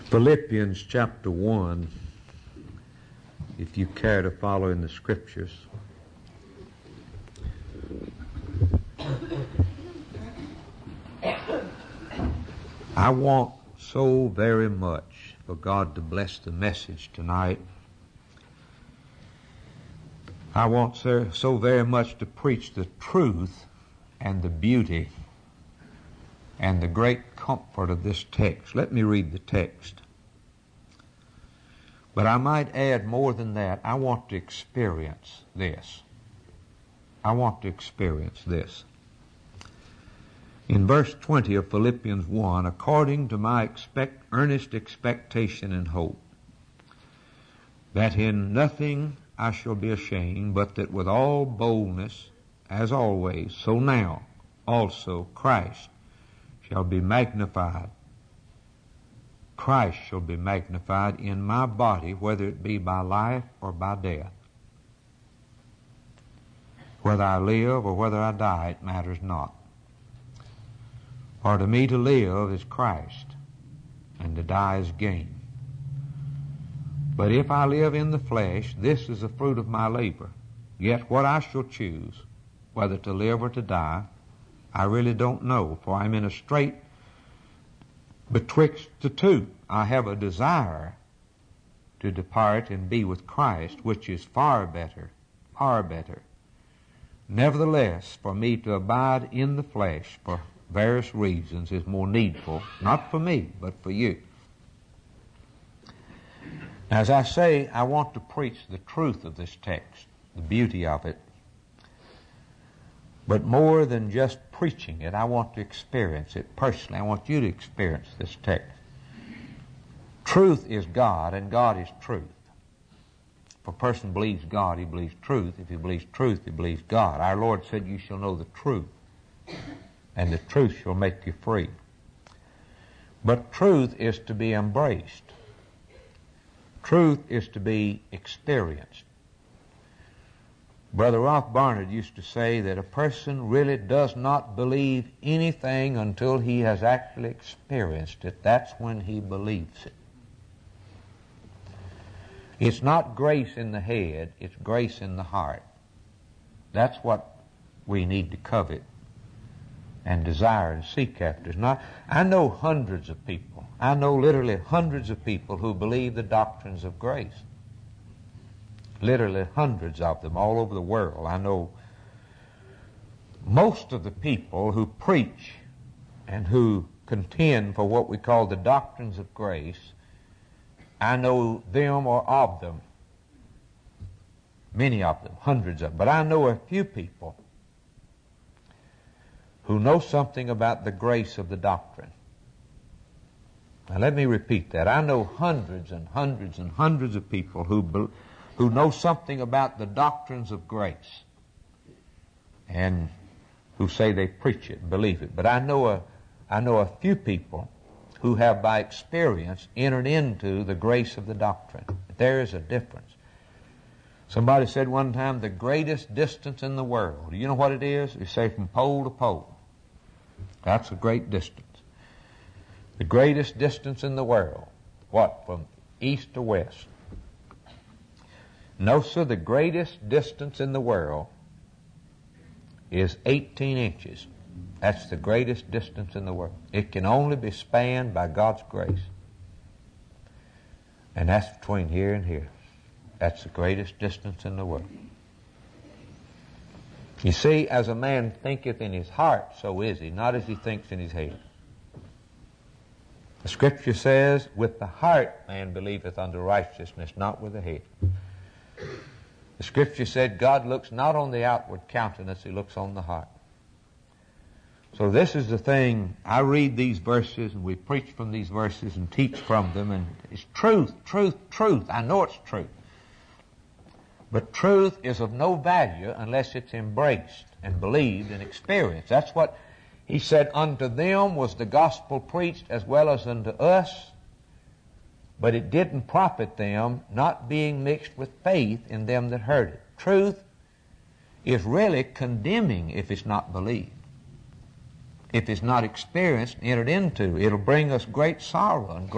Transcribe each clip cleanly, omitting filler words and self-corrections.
Philippians chapter 1, if you care to follow in the Scriptures. I want so very much for God to bless the message tonight. I want so very much to preach the truth and the beauty and the great comfort of this text. Let me read the text. But I might add more than that. I want to experience this. I want to experience this. In verse 20 of Philippians 1, according to my earnest expectation and hope, that in nothing I shall be ashamed, but that with all boldness, as always, so now also Christ shall be magnified. Christ shall be magnified in my body, whether it be by life or by death. Whether I live or whether I die, it matters not. For to me to live is Christ, and to die is gain. But if I live in the flesh, this is the fruit of my labor. Yet what I shall choose, whether to live or to die, I really don't know, for I'm in a strait betwixt the two. I have a desire to depart and be with Christ, which is far better, far better. Nevertheless, for me to abide in the flesh for various reasons is more needful, not for me, but for you. As I say, I want to preach the truth of this text, the beauty of it. But more than just preaching it, I want to experience it personally. I want you to experience this text. Truth is God, and God is truth. If a person believes God, he believes truth. If he believes truth, he believes God. Our Lord said, you shall know the truth, and the truth shall make you free. But truth is to be embraced. Truth is to be experienced. Brother Ralph Barnard used to say that a person really does not believe anything until he has actually experienced it. That's when he believes it. It's not grace in the head, it's grace in the heart. That's what we need to covet and desire and seek after. I know hundreds of people. I know literally hundreds of people who believe the doctrines of grace. Literally hundreds of them all over the world. I know most of the people who preach and who contend for what we call the doctrines of grace. I know them or of them, many of them, hundreds of them. But I know a few people who know something about the grace of the doctrine. Now let me repeat that. I know hundreds and hundreds and hundreds of people who know something about the doctrines of grace and who say they preach it, believe it. But I know a few people who have by experience entered into the grace of the doctrine. There is a difference. Somebody said one time, the greatest distance in the world. You know what it is? They say from pole to pole. That's a great distance. The greatest distance in the world. What? From east to west. No, sir, the greatest distance in the world is 18 inches. That's the greatest distance in the world. It can only be spanned by God's grace. And that's between here and here. That's the greatest distance in the world. You see, as a man thinketh in his heart, so is he, not as he thinks in his head. The Scripture says, with the heart man believeth unto righteousness, not with the head. The Scripture said God looks not on the outward countenance, he looks on the heart. So this is the thing. I read these verses and we preach from these verses and teach from them, and it's truth, truth, truth. I know it's truth. But truth is of no value unless it's embraced and believed and experienced. That's what he said, unto them was the gospel preached as well as unto us, but it didn't profit them, not being mixed with faith in them that heard it. Truth is really condemning if it's not believed. If it's not experienced and entered into, it'll bring us great sorrow and great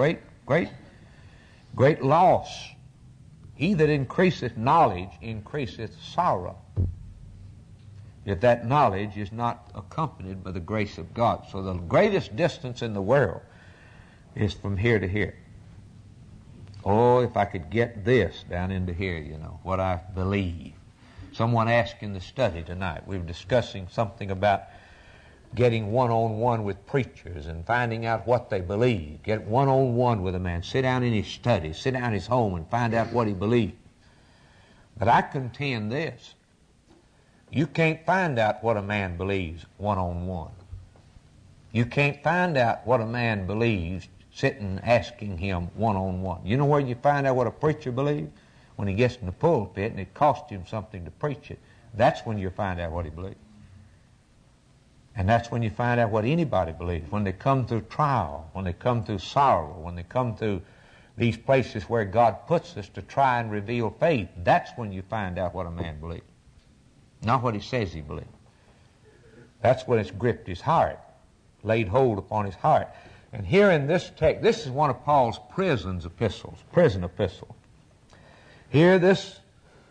great loss. He that increaseth knowledge increaseth sorrow, if that knowledge is not accompanied by the grace of God. So the greatest distance in the world is from here to here. Oh, if I could get this down into here, you know, what I believe. Someone asked in the study tonight, we were discussing something about getting one-on-one with preachers and finding out what they believe. Get one-on-one with a man. Sit down in his study. Sit down in his home and find out what he believes. But I contend this. You can't find out what a man believes one-on-one. You can't find out what a man believes sitting asking him one-on-one. You know where you find out what a preacher believes? When he gets in the pulpit and it costs him something to preach it. That's when you find out what he believes. And that's when you find out what anybody believes. When they come through trial, when they come through sorrow, when they come through these places where God puts us to try and reveal faith, that's when you find out what a man believes. Not what he says he believes. That's when it's gripped his heart, laid hold upon his heart. And here in this text, this is one of Paul's prison epistles. Here, this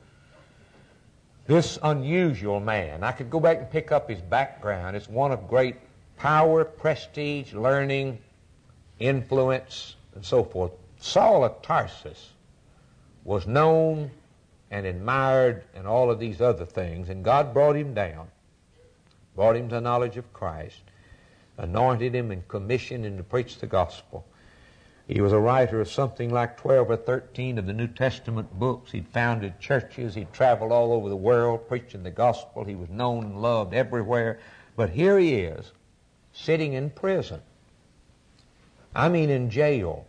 unusual man, I could go back and pick up his background. It's one of great power, prestige, learning, influence, and so forth. Saul of Tarsus was known and admired and all of these other things, and God brought him down, brought him to the knowledge of Christ, anointed him and commissioned him to preach the gospel. He was a writer of something like 12 or 13 of the New Testament books. He'd founded churches. He'd traveled all over the world preaching the gospel. He was known and loved everywhere. But here he is, sitting in prison. I mean in jail.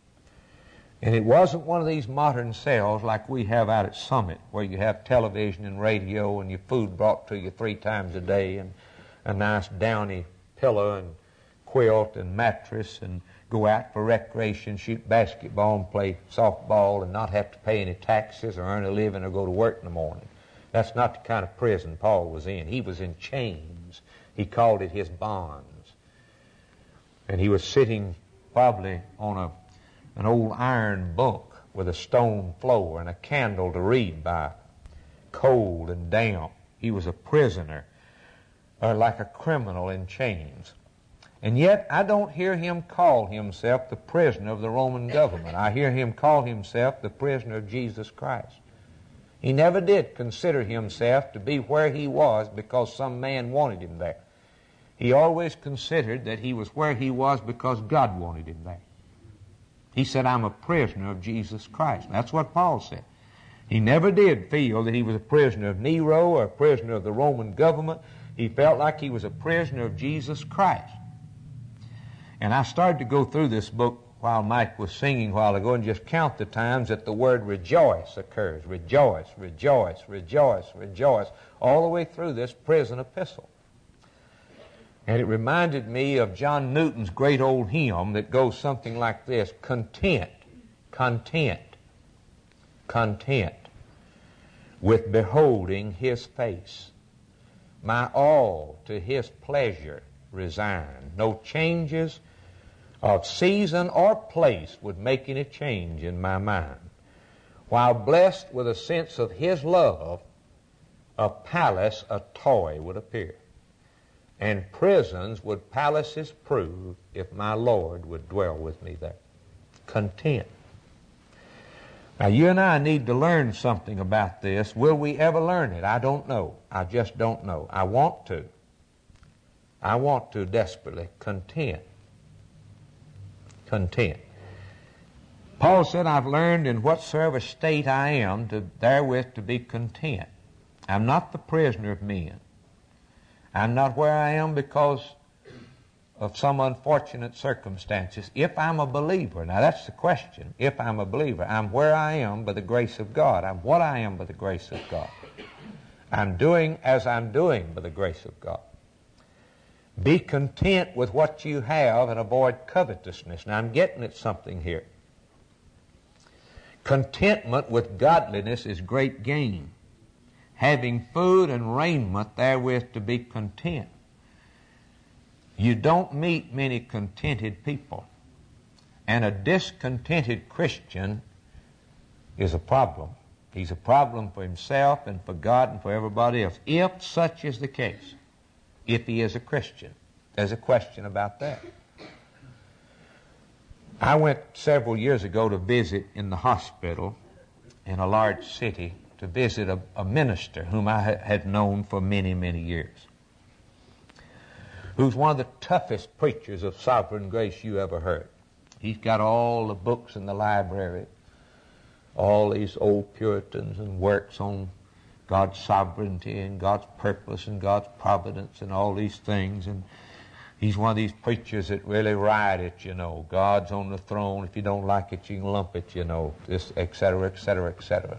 And it wasn't one of these modern cells like we have out at Summit, where you have television and radio and your food brought to you 3 times a day and a nice downy pillow and quilt and mattress, and go out for recreation, shoot basketball and play softball and not have to pay any taxes or earn a living or go to work in the morning. That's not the kind of prison Paul was in. He was in chains. He called it his bonds. And he was sitting probably on an old iron bunk with a stone floor and a candle to read by, cold and damp. He was a prisoner, or like a criminal in chains. And yet, I don't hear him call himself the prisoner of the Roman government. I hear him call himself the prisoner of Jesus Christ. He never did consider himself to be where he was because some man wanted him there. He always considered that he was where he was because God wanted him there. He said, I'm a prisoner of Jesus Christ. That's what Paul said. He never did feel that he was a prisoner of Nero or a prisoner of the Roman government. He felt like he was a prisoner of Jesus Christ. And I started to go through this book while Mike was singing a while ago and just count the times that the word rejoice occurs. Rejoice, rejoice, rejoice, rejoice, all the way through this prison epistle. And it reminded me of John Newton's great old hymn that goes something like this: content, content, content with beholding his face. My all to his pleasure resign. No changes of season or place would make any change in my mind. While blessed with a sense of his love, a palace, a toy would appear. And prisons would palaces prove if my Lord would dwell with me there. Content. Now, you and I need to learn something about this. Will we ever learn it? I don't know. I just don't know. I want to. I want to desperately. Content. Content. Paul said, I've learned in whatsoever state I am therewith to be content. I'm not the prisoner of men. I'm not where I am because of some unfortunate circumstances. If I'm a believer, now that's the question. If I'm a believer, I'm where I am by the grace of God. I'm what I am by the grace of God. I'm doing as I'm doing by the grace of God. Be content with what you have and avoid covetousness. Now, I'm getting at something here. Contentment with godliness is great gain. Having food and raiment therewith to be content. You don't meet many contented people. And a discontented Christian is a problem. He's a problem for himself and for God and for everybody else, if such is the case, if he is a Christian. There's a question about that. I went several years ago to visit in the hospital in a large city, to visit a minister whom I had known for many, many years, who's one of the toughest preachers of sovereign grace you ever heard. He's got all the books in the library, all these old Puritans, and works on God's sovereignty and God's purpose and God's providence and all these things. And he's one of these preachers that really ride it, you know. God's on the throne. If you don't like it, you can lump it, you know, this, et cetera, et cetera, et cetera.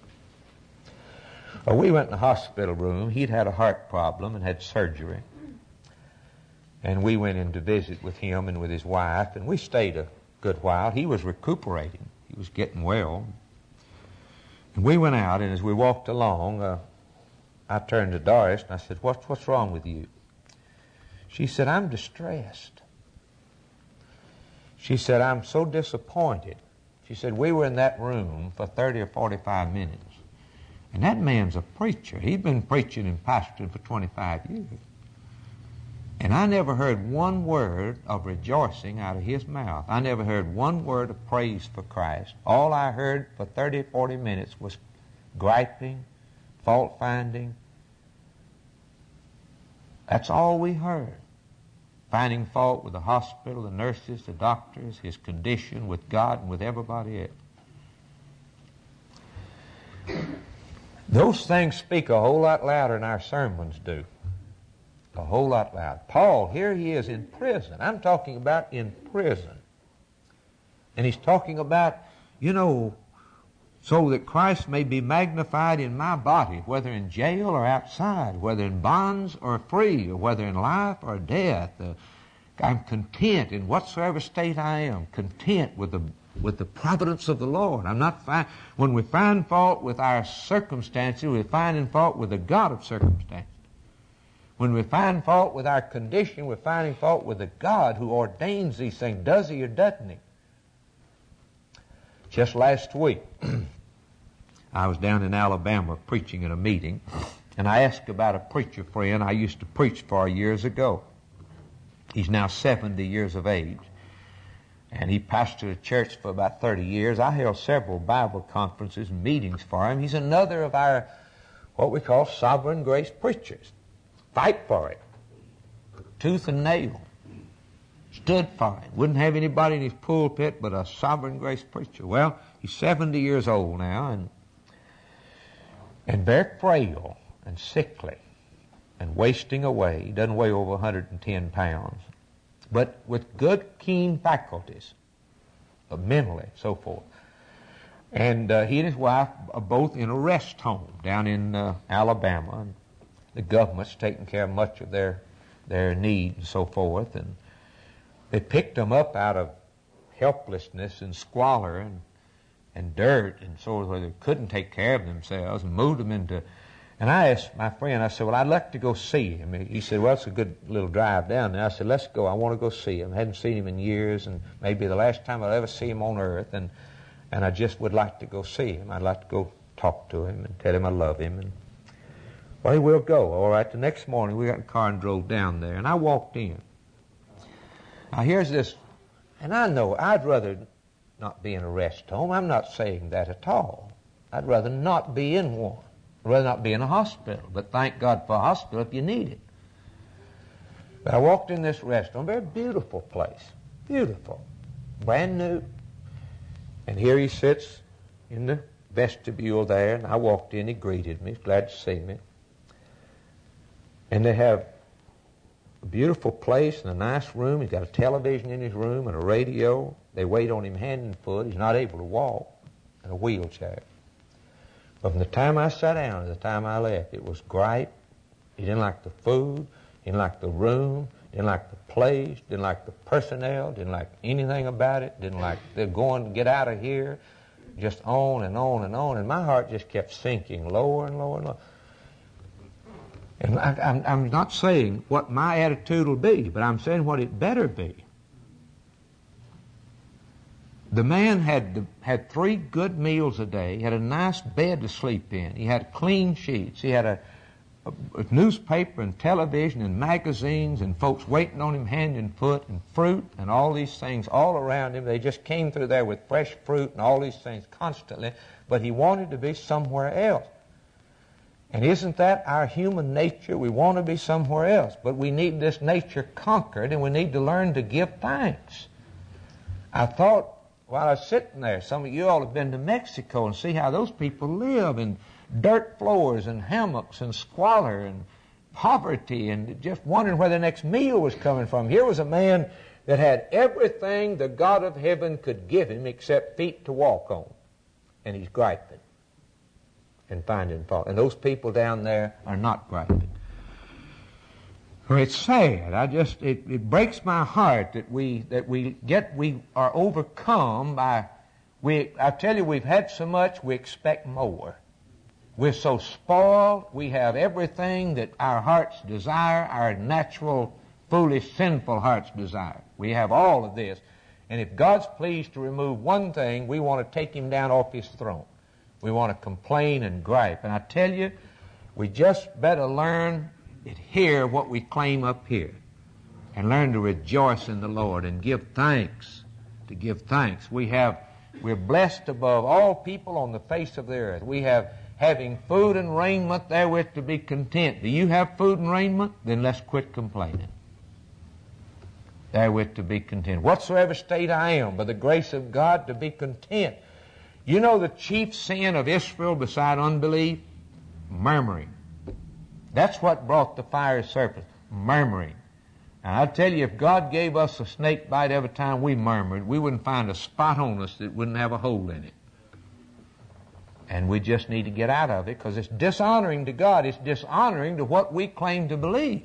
Well, we went in the hospital room. He'd had a heart problem and had surgery. And we went in to visit with him and with his wife, and we stayed a good while. He was recuperating. He was getting well. And we went out, and as we walked along, I turned to Doris, and I said, what's wrong with you? She said, I'm distressed. She said, I'm so disappointed. She said, we were in that room for 30 or 45 minutes. And that man's a preacher. He'd been preaching and pastoring for 25 years. And I never heard one word of rejoicing out of his mouth. I never heard one word of praise for Christ. All I heard for 30, 40 minutes was griping, fault-finding. That's all we heard. Finding fault with the hospital, the nurses, the doctors, his condition, with God and with everybody else. Those things speak a whole lot louder than our sermons do. A whole lot louder. Paul, here he is in prison. I'm talking about in prison. And he's talking about, you know, so that Christ may be magnified in my body, whether in jail or outside, whether in bonds or free, or whether in life or death. I'm content in whatsoever state I am, content with the providence of the Lord. I'm not when we find fault with our circumstances, we're finding fault with the God of circumstances. When we find fault with our condition, we're finding fault with the God who ordains these things. Does he or doesn't he? Just last week, I was down in Alabama preaching at a meeting, and I asked about a preacher friend I used to preach for years ago. He's now 70 years of age, and he pastored a church for about 30 years. I held several Bible conferences and meetings for him. He's another of our, what we call sovereign grace preachers. Fight for it. Tooth and nail. Stood for it. Wouldn't have anybody in his pulpit but a sovereign grace preacher. Well, he's 70 years old now and very frail and sickly and wasting away. He doesn't weigh over 110 pounds. But with good, keen faculties, mentally, so forth. And he and his wife are both in a rest home down in Alabama. And the government's taking care of much of their need and so forth. And they picked them up out of helplessness and squalor and dirt and so where they couldn't take care of themselves, and moved them into. And I asked my friend, I said, well, I'd like to go see him. He said, well, it's a good little drive down there. I said, let's go. I want to go see him. I hadn't seen him in years, and maybe the last time I'll ever see him on earth, and I just would like to go see him. I'd like to go talk to him and tell him I love him. And well, we'll go. All right, the next morning we got in the car and drove down there, and I walked in. Now here's this, and I know I'd rather not be in a rest home. I'm not saying that at all. I'd rather not be in one. I'd rather not be in a hospital, but thank God for a hospital if you need it. But I walked in this rest home, very beautiful place, beautiful, brand new. And here he sits in the vestibule there, and I walked in, he greeted me, glad to see me. And they have a beautiful place and a nice room. He's got a television in his room and a radio. They wait on him hand and foot. He's not able to walk, in a wheelchair. But from the time I sat down to the time I left, it was gripe. He didn't like the food. He didn't like the room. Didn't like the place. Didn't like the personnel. Didn't like anything about it. Didn't like they're going to get out of here. Just on and on and on. And my heart just kept sinking lower and lower and lower. And I'm not saying what my attitude will be, but I'm saying what it better be. The man had 3 good meals a day. He had a nice bed to sleep in. He had clean sheets. He had a newspaper and television and magazines and folks waiting on him hand and foot and fruit and all these things all around him. They just came through there with fresh fruit and all these things constantly. But he wanted to be somewhere else. And isn't that our human nature? We want to be somewhere else. But we need this nature conquered, and we need to learn to give thanks. I thought, while I was sitting there, some of you all have been to Mexico and see how those people live in dirt floors and hammocks and squalor and poverty and just wondering where the next meal was coming from. Here was a man that had everything the God of heaven could give him except feet to walk on. And he's griping and finding fault. And those people down there are not griping. Well, it's sad. It breaks my heart that we are overcome by, I tell you, we've had so much, we expect more. We're so spoiled, we have everything that our hearts desire, our natural, foolish, sinful hearts desire. We have all of this. And if God's pleased to remove one thing, we want to take him down off his throne. We want to complain and gripe. And I tell you, we just better learn it here what we claim up here, and learn to rejoice in the Lord and give thanks. To give thanks. We're blessed above all people on the face of the earth. We have having food and raiment therewith to be content. Do you have food and raiment? Then let's quit complaining. Therewith to be content. Whatsoever state I am, by the grace of God, to be content. You know the chief sin of Israel beside unbelief? Murmuring. That's what brought the fiery serpent, murmuring. And I tell you, if God gave us a snake bite every time we murmured, we wouldn't find a spot on us that wouldn't have a hole in it. And we just need to get out of it because it's dishonoring to God. It's dishonoring to what we claim to believe.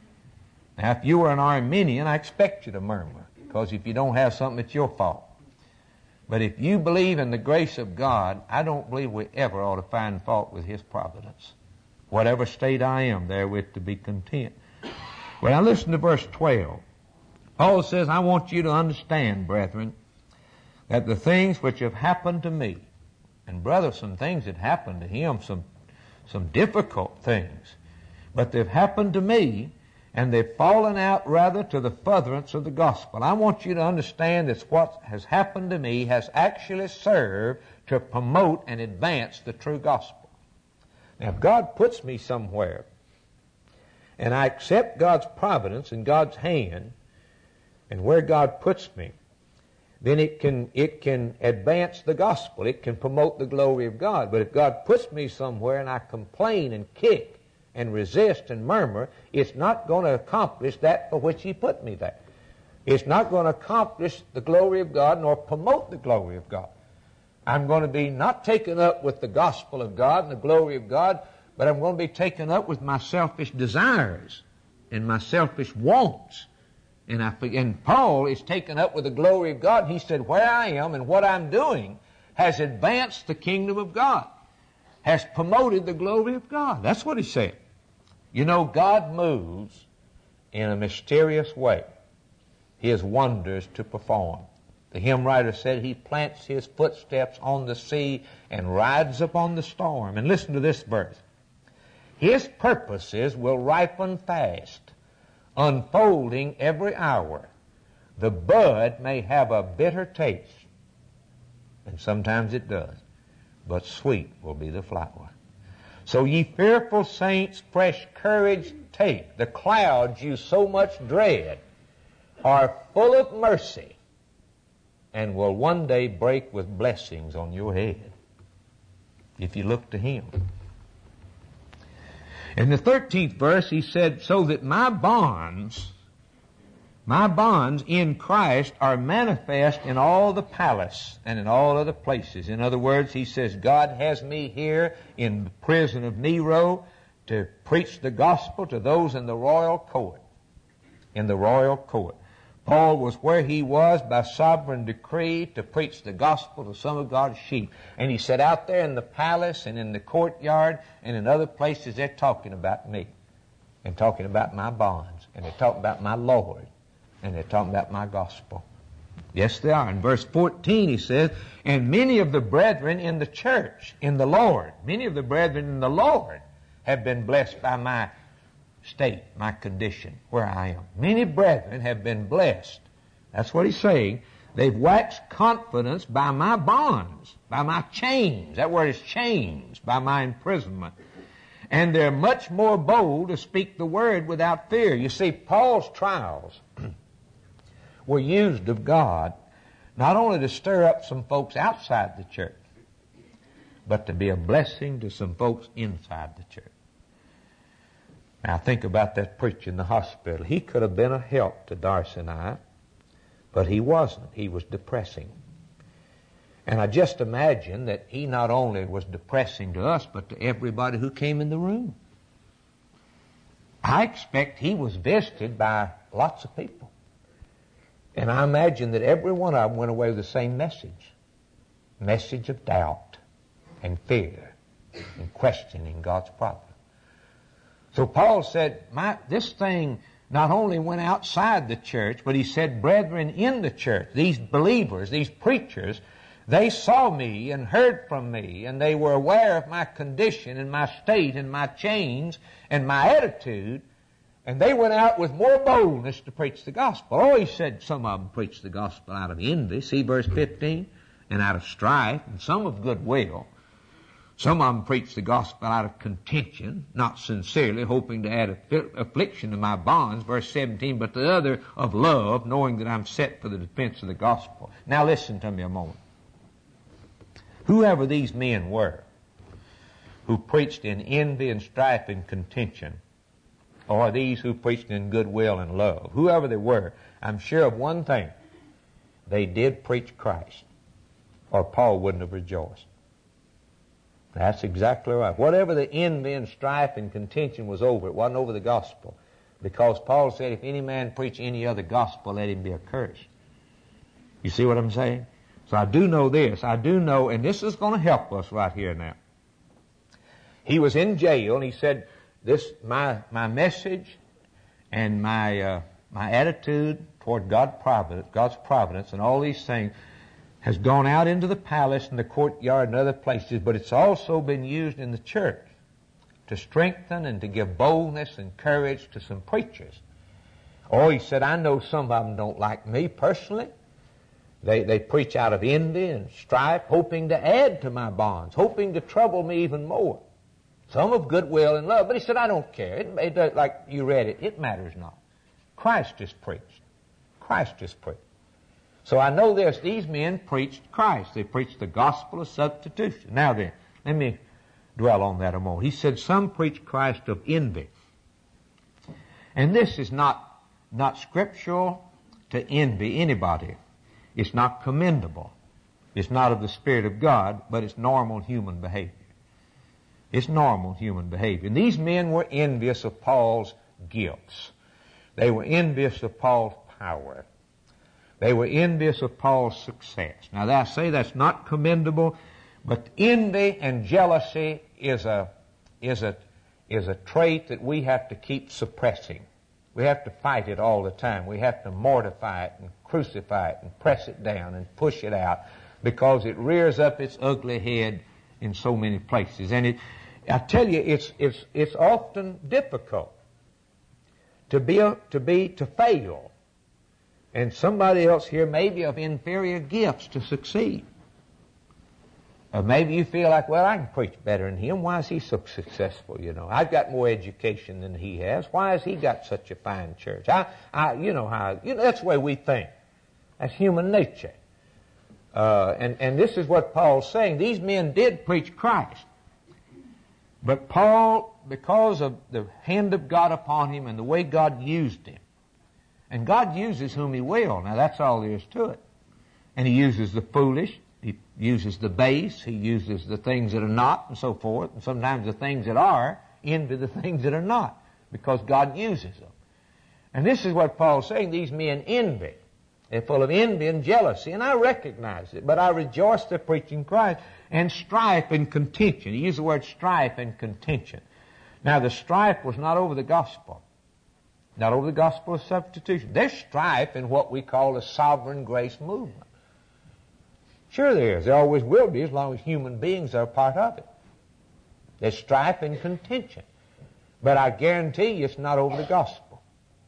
Now, if you were an Arminian, I expect you to murmur, because if you don't have something, it's your fault. But if you believe in the grace of God, I don't believe we ever ought to find fault with his providence. Whatever state I am, therewith to be content. Well, now listen to verse 12. Paul says, I want you to understand, brethren, that the things which have happened to me, and brother, some things that happened to him, some difficult things, but they've happened to me, and they've fallen out rather to the furtherance of the gospel. I want you to understand that what has happened to me has actually served to promote and advance the true gospel. Now, if God puts me somewhere, and I accept God's providence and God's hand, and where God puts me, then it can advance the gospel. It can promote the glory of God. But if God puts me somewhere and I complain and kick and resist and murmur, it's not going to accomplish that for which he put me there. It's not going to accomplish the glory of God nor promote the glory of God. I'm going to be not taken up with the gospel of God and the glory of God, but I'm going to be taken up with my selfish desires and my selfish wants. And Paul is taken up with the glory of God. He said, where I am and what I'm doing has advanced the kingdom of God, has promoted the glory of God. That's what he said. You know, God moves in a mysterious way. He has wonders to perform. The hymn writer said he plants his footsteps on the sea and rides upon the storm. And listen to this verse. His purposes will ripen fast, unfolding every hour. The bud may have a bitter taste, and sometimes it does, but sweet will be the flower. So ye fearful saints, fresh courage take. The clouds you so much dread are full of mercy, and will one day break with blessings on your head if you look to him. In the 13th verse, he said, so that my bonds in Christ are manifest in all the palace and in all other places. In other words, he says, God has me here in the prison of Nero to preach the gospel to those in the royal court. In the royal court. Paul was where he was by sovereign decree to preach the gospel to some of God's sheep. And he said out there in the palace and in the courtyard and in other places, they're talking about me and talking about my bonds and they're talking about my Lord and they're talking about my gospel. Yes, they are. In verse 14 he says, and many of the brethren in the church, in the Lord, many of the brethren in the Lord have been blessed by my state, my condition, where I am. Many brethren have been blessed. That's what he's saying. They've waxed confidence by my bonds, by my chains. That word is chains, by my imprisonment. And they're much more bold to speak the word without fear. You see, Paul's trials were used of God not only to stir up some folks outside the church, but to be a blessing to some folks inside the church. Now think about that preacher in the hospital. He could have been a help to Darcy and I, but he wasn't. He was depressing. And I just imagine that he not only was depressing to us, but to everybody who came in the room. I expect he was visited by lots of people. And I imagine that every one of them went away with the same message. Message of doubt and fear and questioning God's providence. So Paul said, this thing not only went outside the church, but he said, brethren in the church, these believers, these preachers, they saw me and heard from me, and they were aware of my condition and my state and my chains and my attitude, and they went out with more boldness to preach the gospel. Oh, he said some of them preached the gospel out of envy, see verse 15, and out of strife, and some of goodwill. Some of them preached the gospel out of contention, not sincerely, hoping to add affliction to my bonds, verse 17, but the other of love, knowing that I'm set for the defense of the gospel. Now listen to me a moment. Whoever these men were who preached in envy and strife and contention, or these who preached in goodwill and love, whoever they were, I'm sure of one thing. They did preach Christ, or Paul wouldn't have rejoiced. That's exactly right. Whatever the envy and strife and contention was over, it wasn't over the gospel. Because Paul said, if any man preach any other gospel, let him be accursed. You see what I'm saying? So I do know this. I do know, and this is going to help us right here now. He was in jail, and he said, my message and my attitude toward God's providence and all these things has gone out into the palace and the courtyard and other places, but it's also been used in the church to strengthen and to give boldness and courage to some preachers. Oh, he said, I know some of them don't like me personally. They preach out of envy and strife, hoping to add to my bonds, hoping to trouble me even more. Some of goodwill and love. But he said, I don't care. Like you read it, it matters not. Christ just preached. Christ just preached. So I know this. These men preached Christ. They preached the gospel of substitution. Now then, let me dwell on that a moment. He said some preach Christ of envy. And this is not scriptural to envy anybody. It's not commendable. It's not of the Spirit of God, but it's normal human behavior. It's normal human behavior. And these men were envious of Paul's gifts. They were envious of Paul's power. They were envious of Paul's success. Now, I say that's not commendable, but envy and jealousy is a trait that we have to keep suppressing. We have to fight it all the time. We have to mortify it and crucify it and press it down and push it out because it rears up its ugly head in so many places. And I tell you, it's often difficult to fail. And somebody else here may be of inferior gifts to succeed. Or maybe you feel like, well, I can preach better than him. Why is he so successful, you know? I've got more education than he has. Why has he got such a fine church? That's the way we think. That's human nature. And this is what Paul's saying. These men did preach Christ. But Paul, because of the hand of God upon him and the way God used him, and God uses whom he will. Now, that's all there is to it. And he uses the foolish. He uses the base. He uses the things that are not and so forth. And sometimes the things that are envy the things that are not because God uses them. And this is what Paul's saying. These men envy. They're full of envy and jealousy. And I recognize it. But I rejoice they're preaching Christ. And strife and contention. He used the word strife and contention. Now, the strife was not over the gospel. Not over the gospel of substitution. There's strife in what we call the sovereign grace movement. Sure there is. There always will be as long as human beings are part of it. There's strife and contention. But I guarantee you it's not over the gospel.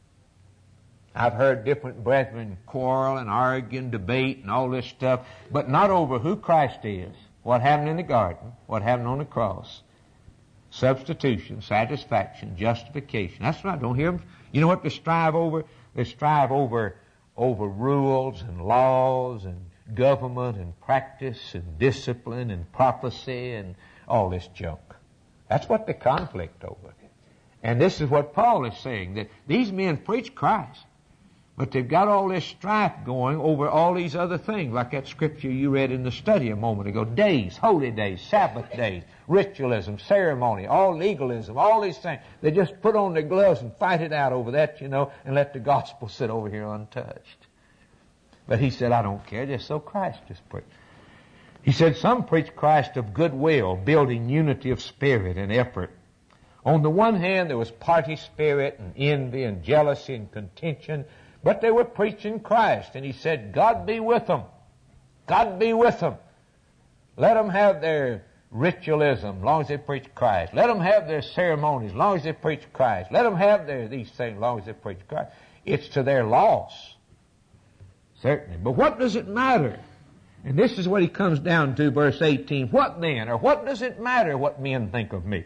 I've heard different brethren quarrel and argue and debate and all this stuff, but not over who Christ is, what happened in the garden, what happened on the cross. Substitution, satisfaction, justification. That's right. Don't hear them. You know what they strive over? They strive over rules and laws and government and practice and discipline and prophecy and all this junk. That's what they conflict over. And this is what Paul is saying, that these men preach Christ, but they've got all this strife going over all these other things, like that scripture you read in the study a moment ago. Days, holy days, Sabbath days, ritualism, ceremony, all legalism, all these things. They just put on their gloves and fight it out over that, you know, and let the gospel sit over here untouched. But he said, I don't care, just so Christ is preached. He said, some preach Christ of goodwill, building unity of spirit and effort. On the one hand, there was party spirit and envy and jealousy and contention, but they were preaching Christ. And he said, God be with them. God be with them. Let them have their ritualism as long as they preach Christ. Let them have their ceremonies as long as they preach Christ. Let them have these things as long as they preach Christ. It's to their loss, certainly. But what does it matter? And this is what he comes down to, verse 18. What then, or what does it matter what men think of me?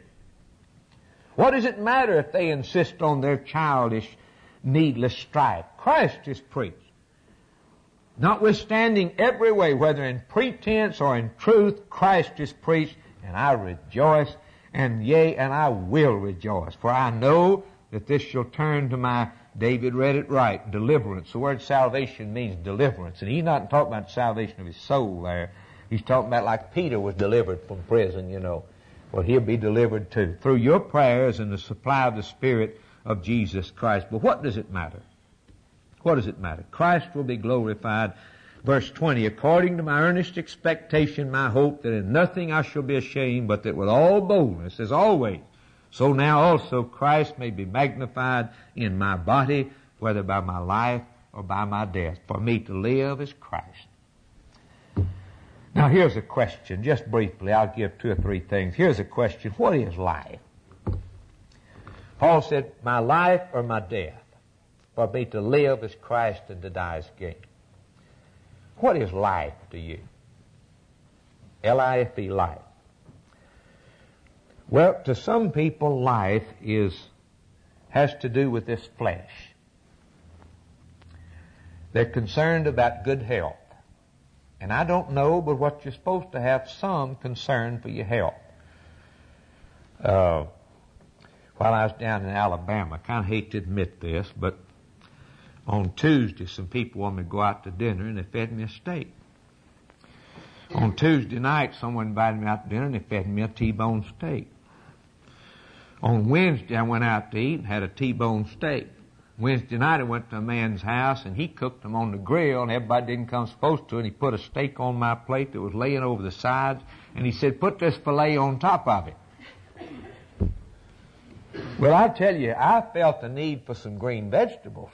What does it matter if they insist on their childish, needless strife? Christ is preached. Notwithstanding every way, whether in pretense or in truth, Christ is preached, and I rejoice, and yea, and I will rejoice. For I know that this shall turn to my, David read it right, deliverance. The word salvation means deliverance. And he's not talking about salvation of his soul there. He's talking about like Peter was delivered from prison, you know. Well, he'll be delivered too, through your prayers and the supply of the Spirit of Jesus Christ. But what does it matter? What does it matter? Christ will be glorified. Verse 20, according to my earnest expectation, my hope, that in nothing I shall be ashamed, but that with all boldness, as always, so now also Christ may be magnified in my body, whether by my life or by my death. For me to live is Christ. Now here's a question, just briefly. I'll give 2 or 3 things. Here's a question. What is life? Paul said, my life or my death? For me to live is Christ and to die is gain. What is life to you? L-I-F-E, life. Well, to some people, life has to do with this flesh. They're concerned about good health. And I don't know, but what you're supposed to have some concern for your health. While I was down in Alabama, I kind of hate to admit this, but on Tuesday, some people wanted me to go out to dinner, and they fed me a steak. On Tuesday night, someone invited me out to dinner, and they fed me a T-bone steak. On Wednesday, I went out to eat and had a T-bone steak. Wednesday night, I went to a man's house, and he cooked them on the grill, and everybody didn't come supposed to, and he put a steak on my plate that was laying over the sides, and he said, put this filet on top of it. Well, I tell you, I felt the need for some green vegetables.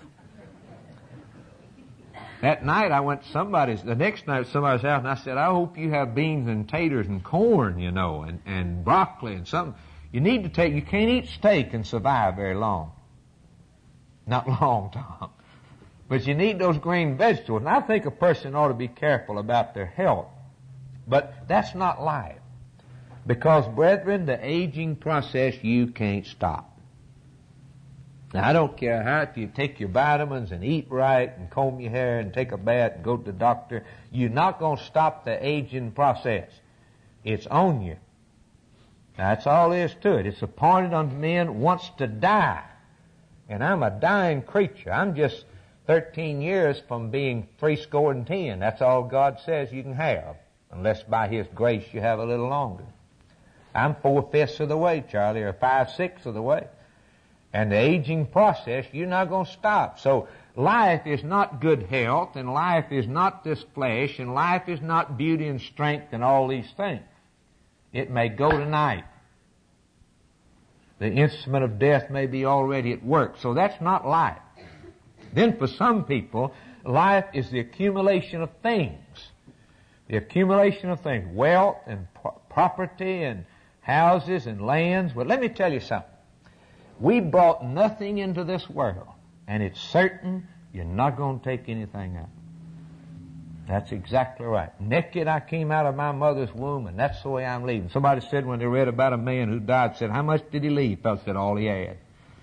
That night, I went to the next night at somebody's house, and I said, I hope you have beans and taters and corn, you know, and broccoli and something. You can't eat steak and survive very long. Not long, Tom. But you need those green vegetables. And I think a person ought to be careful about their health. But that's not life. Because, brethren, the aging process you can't stop. Now, I don't care how, if you take your vitamins and eat right and comb your hair and take a bath and go to the doctor, you're not going to stop the aging process. It's on you. That's all there is to it. It's appointed unto men once to die. And I'm a dying creature. I'm just 13 years from being 70. That's all God says you can have, unless by His grace you have a little longer. I'm 4/5 of the way, Charlie, or 5/6 of the way. And the aging process, you're not going to stop. So life is not good health, and life is not this flesh, and life is not beauty and strength and all these things. It may go tonight. The instrument of death may be already at work. So that's not life. Then for some people, life is the accumulation of things. The accumulation of things. Wealth and property and houses and lands. But let me tell you something. We brought nothing into this world, and it's certain you're not going to take anything out. That's exactly right. Naked I came out of my mother's womb, and that's the way I'm leaving. Somebody said when they read about a man who died, said, how much did he leave? Fellow said, all he had.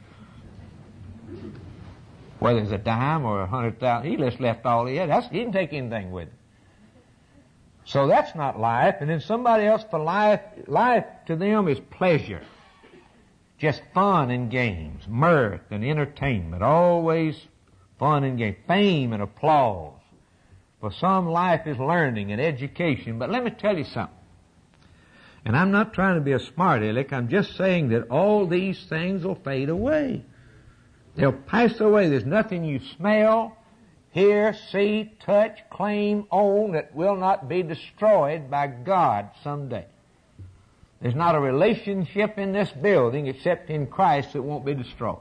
Whether it's a dime or 100,000, he just left all he had. He didn't take anything with him. So that's not life. And then somebody else, for life to them is pleasure. Just fun and games, mirth and entertainment, always fun and games, fame and applause. For some, life is learning and education. But let me tell you something. And I'm not trying to be a smart aleck. I'm just saying that all these things will fade away. They'll pass away. There's nothing you smell, hear, see, touch, claim, own that will not be destroyed by God someday. There's not a relationship in this building except in Christ that won't be destroyed.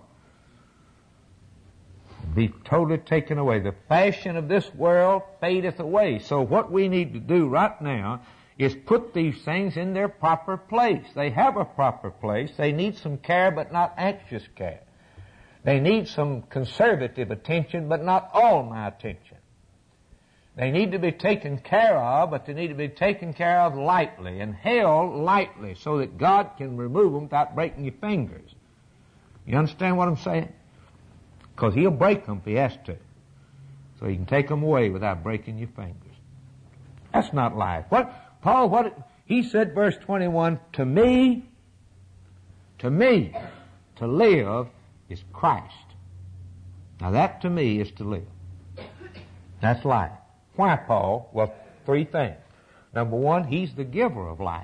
Be totally taken away. The fashion of this world fadeth away. So what we need to do right now is put these things in their proper place. They have a proper place. They need some care, but not anxious care. They need some conservative attention, but not all my attention. They need to be taken care of, but they need to be taken care of lightly and held lightly so that God can remove them without breaking your fingers. You understand what I'm saying? Because He'll break them if He has to. So He can take them away without breaking your fingers. That's not life. He said, verse 21, to me, to live is Christ. Now that to me is to live. That's life. Why, Paul? Well, three things. Number one, He's the giver of life.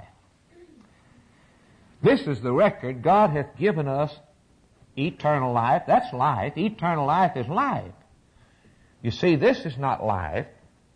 This is the record. God hath given us eternal life. That's life. Eternal life is life. You see, this is not life.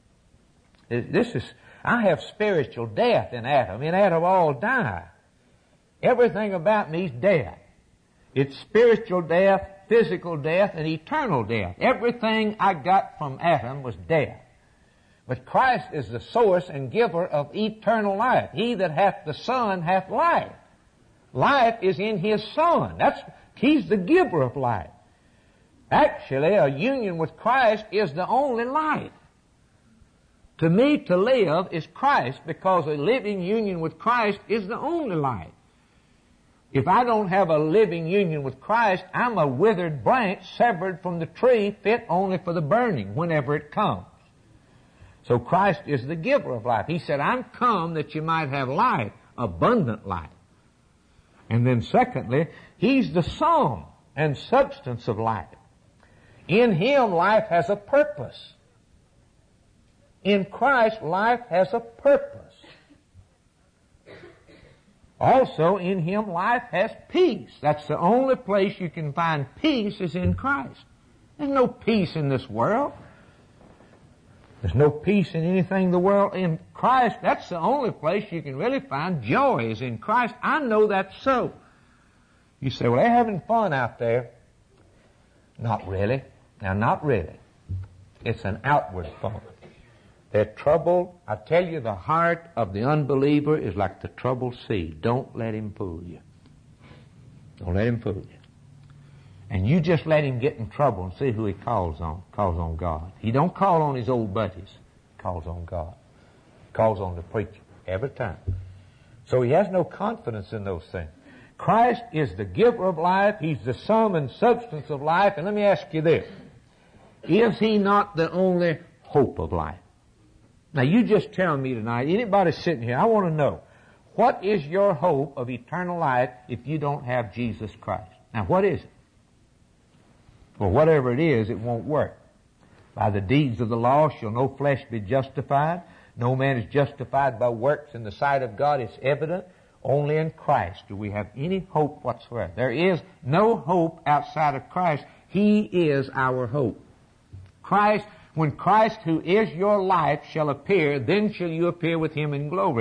I have spiritual death in Adam. In Adam all die. Everything about me is death. It's spiritual death, physical death, and eternal death. Everything I got from Adam was death. But Christ is the source and giver of eternal life. He that hath the Son hath life. Life is in His Son. He's the giver of life. Actually, a union with Christ is the only life. To me, to live is Christ, because a living union with Christ is the only life. If I don't have a living union with Christ, I'm a withered branch severed from the tree, fit only for the burning whenever it comes. So Christ is the giver of life. He said, I'm come that you might have life, abundant life. And then secondly, He's the sum and substance of life. In Him, life has a purpose. In Christ, life has a purpose. Also, in Him, life has peace. That's the only place you can find peace is in Christ. There's no peace in this world. There's no peace in anything the world. In Christ, that's the only place you can really find joy is in Christ. I know that's so. You say, well, they're having fun out there. Not really. Now, not really. It's an outward fun. They're troubled. I tell you, the heart of the unbeliever is like the troubled sea. Don't let him fool you. Don't let him fool you. And you just let him get in trouble and see who he calls on. Calls on God. He don't call on his old buddies. He calls on God. He calls on the preacher every time. So he has no confidence in those things. Christ is the giver of life. He's the sum and substance of life. And let me ask you this. Is He not the only hope of life? Now you just tell me tonight, anybody sitting here, I want to know, what is your hope of eternal life if you don't have Jesus Christ? Now what is it? Well, whatever it is, it won't work. By the deeds of the law shall no flesh be justified. No man is justified by works in the sight of God. It's evident. Only in Christ do we have any hope whatsoever. There is no hope outside of Christ. He is our hope. Christ, when Christ, who is your life, shall appear, then shall you appear with Him in glory.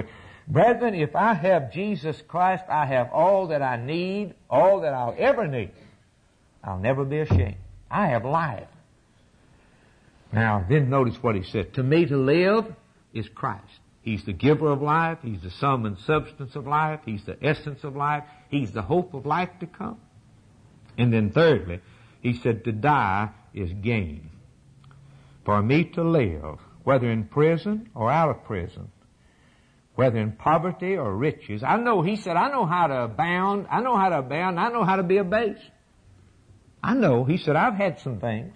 Brethren, if I have Jesus Christ, I have all that I need, all that I'll ever need. I'll never be ashamed. I have life. Now, then notice what he said. To me to live is Christ. He's the giver of life. He's the sum and substance of life. He's the essence of life. He's the hope of life to come. And then thirdly, he said to die is gain. For me to live, whether in prison or out of prison, whether in poverty or riches, he said, I know how to abound, I know how to be abased. I know, he said, I've had some things,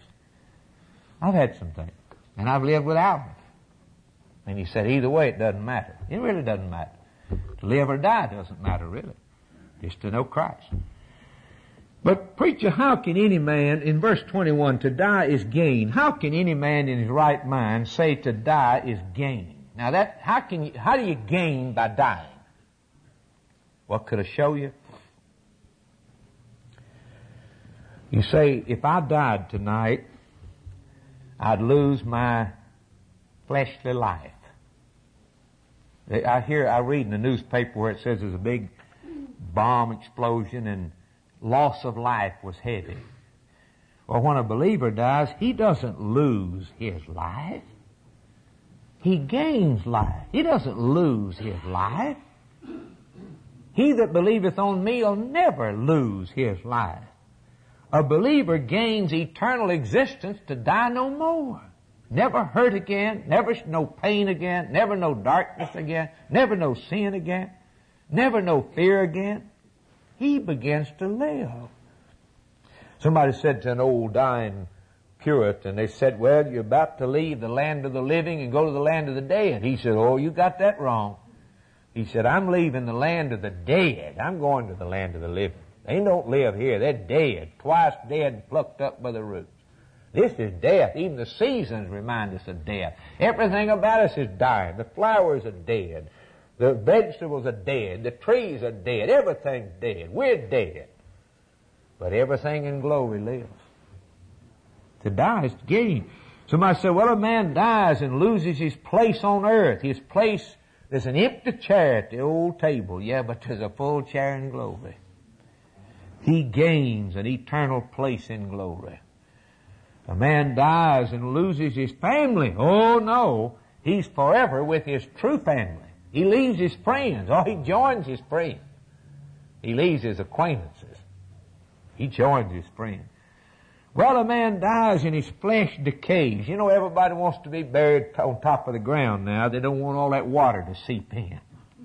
and I've lived without them. And he said, either way, it doesn't matter. It really doesn't matter. To live or die doesn't matter, really. Just to know Christ. But, preacher, how can any man, in verse 21, to die is gain. How can any man in his right mind say to die is gain? Now how do you gain by dying? What could I show you? You say, if I died tonight, I'd lose my fleshly life. I read in the newspaper where it says there's a big bomb explosion and loss of life was heavy. Well, when a believer dies, he doesn't lose his life. He gains life. He doesn't lose his life. He that believeth on me will never lose his life. A believer gains eternal existence to die no more. Never hurt again, never no pain again, never no darkness again, never no sin again, never no fear again. He begins to live. Somebody said to an old dying Puritan, they said, well, you're about to leave the land of the living and go to the land of the dead. He said, oh, you got that wrong. He said, I'm leaving the land of the dead. I'm going to the land of the living. They don't live here. They're dead, twice dead and plucked up by the roots. This is death. Even the seasons remind us of death. Everything about us is dying. The flowers are dead. The vegetables are dead. The trees are dead. Everything's dead. We're dead. But everything in glory lives. To die is gain. Somebody said, well, a man dies and loses his place on earth. His place, there's an empty chair at the old table. Yeah, but there's a full chair in glory. He gains an eternal place in glory. A man dies and loses his family. Oh, no. He's forever with his true family. He leaves his friends. Oh, he joins his friends. He leaves his acquaintances. He joins his friends. Well, a man dies and his flesh decays. You know, everybody wants to be buried on top of the ground now. They don't want all that water to seep in.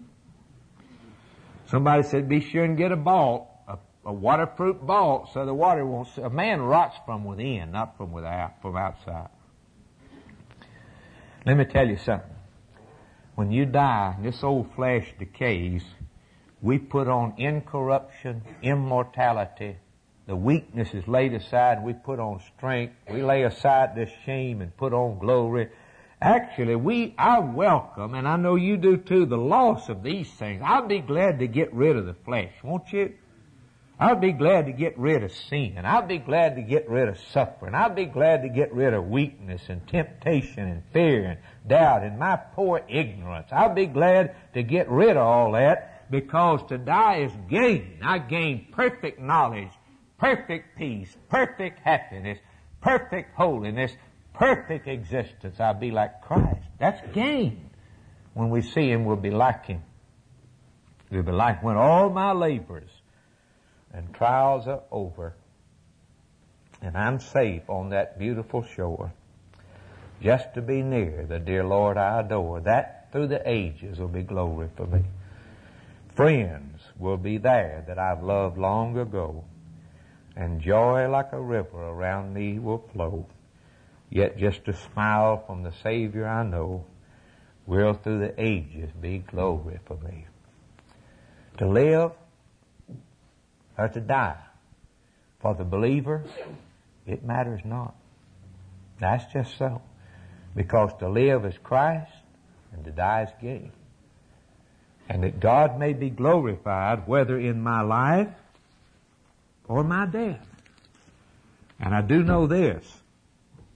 Somebody said, be sure and get a vault, a waterproof vault, so the water won't... A man rots from within, not from without, from outside. Let me tell you something. When you die and this old flesh decays, we put on incorruption, immortality. The weakness is laid aside, we put on strength. We lay aside this shame and put on glory. Actually, I welcome, and I know you do too, the loss of these things. I'd be glad to get rid of the flesh, won't you? I'd be glad to get rid of sin. I'd be glad to get rid of suffering. I'd be glad to get rid of weakness and temptation and fear and doubt and my poor ignorance. I'd be glad to get rid of all that, because to die is gain. I gain perfect knowledge, perfect peace, perfect happiness, perfect holiness, perfect existence. I'll be like Christ. That's gain. When we see Him, we'll be like Him. We'll be like when all my labors and trials are over and I'm safe on that beautiful shore, just to be near the dear Lord I adore. That through the ages will be glory for me. Friends will be there that I've loved long ago, and joy like a river around me will flow. Yet just a smile from the Savior I know will through the ages be glory for me. To live or to die, for the believer, it matters not. That's just so. Because to live is Christ and to die is gain. And that God may be glorified whether in my life or my death. And I do know this,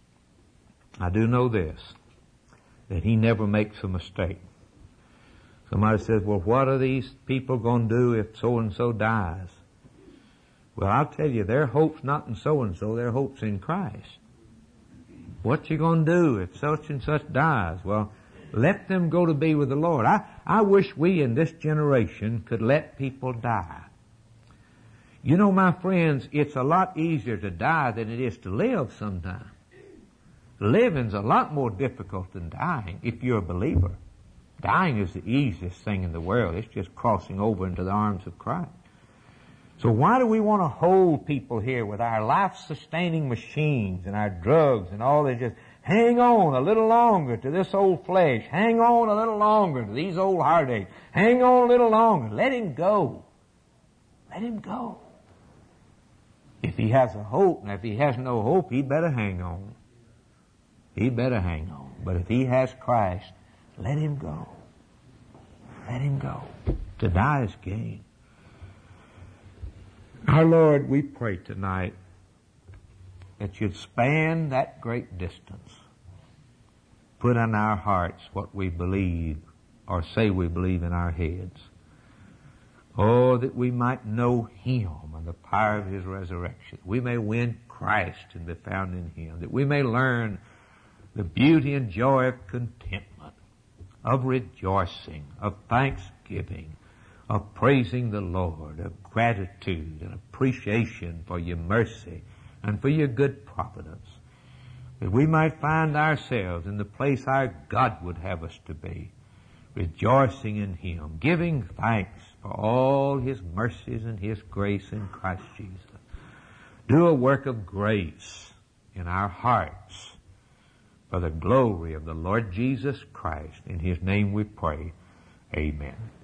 that He never makes a mistake. Somebody says, well, what are these people going to do if so-and-so dies? Well, I'll tell you, their hope's not in so-and-so, their hope's in Christ. What you going to do if such and such dies? Well, let them go to be with the Lord. I wish we in this generation could let people die. You know, my friends, it's a lot easier to die than it is to live sometimes. Living's a lot more difficult than dying if you're a believer. Dying is the easiest thing in the world. It's just crossing over into the arms of Christ. So why do we want to hold people here with our life-sustaining machines and our drugs and all this? Just hang on a little longer to this old flesh. Hang on a little longer to these old heartaches. Hang on a little longer. Let him go. Let him go. If he has a hope, and if he has no hope, he better hang on. He better hang on. But if he has Christ, let him go. Let him go. To die is gain. Our Lord, we pray tonight that you'd span that great distance. Put in our hearts what we believe or say we believe in our heads. Oh, that we might know Him and the power of His resurrection. We may win Christ and be found in Him. That we may learn the beauty and joy of contentment, of rejoicing, of thanksgiving, of praising the Lord, of gratitude and appreciation for your mercy and for your good providence. That we might find ourselves in the place our God would have us to be, rejoicing in Him, giving thanks for all His mercies and His grace in Christ Jesus. Do a work of grace in our hearts for the glory of the Lord Jesus Christ. In His name we pray. Amen.